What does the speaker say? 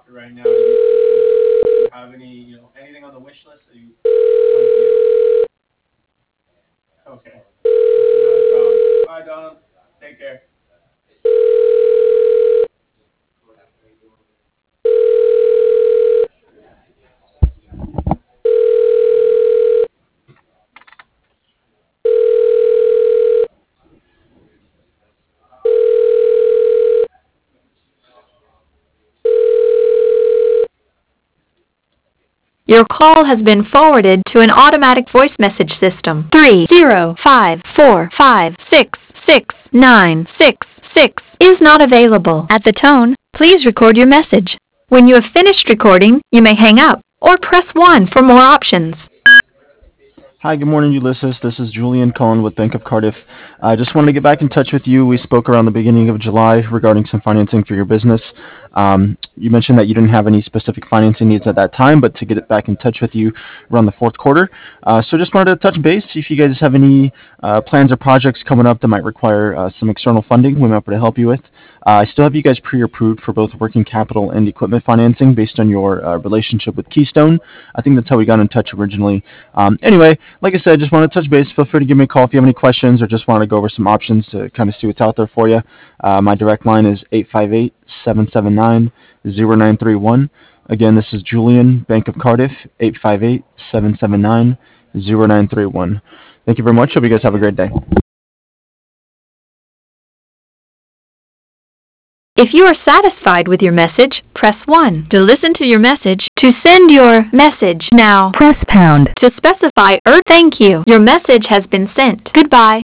offer right now? Do you have any, anything on the wish list that you want to do? Okay. No problem. Bye, Donald. Take care. Your call has been forwarded to an automatic voice message system. 30545666966 is not available. At the tone, please record your message. When you have finished recording, you may hang up or press 1 for more options. Hi, good morning, Ulysses. This is Julian calling with Bank of Cardiff. I just wanted to get back in touch with you. We spoke around the beginning of July regarding some financing for your business. You mentioned that you didn't have any specific financing needs at that time, but to get it back in touch with you around the fourth quarter. So just wanted to touch base, see if you guys have any plans or projects coming up that might require some external funding we might be able to help you with. I still have you guys pre-approved for both working capital and equipment financing based on your relationship with Keystone. I think that's how we got in touch originally. Anyway, like I said, just wanted to touch base. Feel free to give me a call if you have any questions or just want to go over some options to kind of see what's out there for you. My direct line is 858-779-0931. Again, this is Julian, Bank of Cardiff, 858-779-0931. Thank you very much. Hope you guys have a great day. If you are satisfied with your message, press 1 to listen to your message. To send your message now, press pound to specify thank you. Your message has been sent. Goodbye.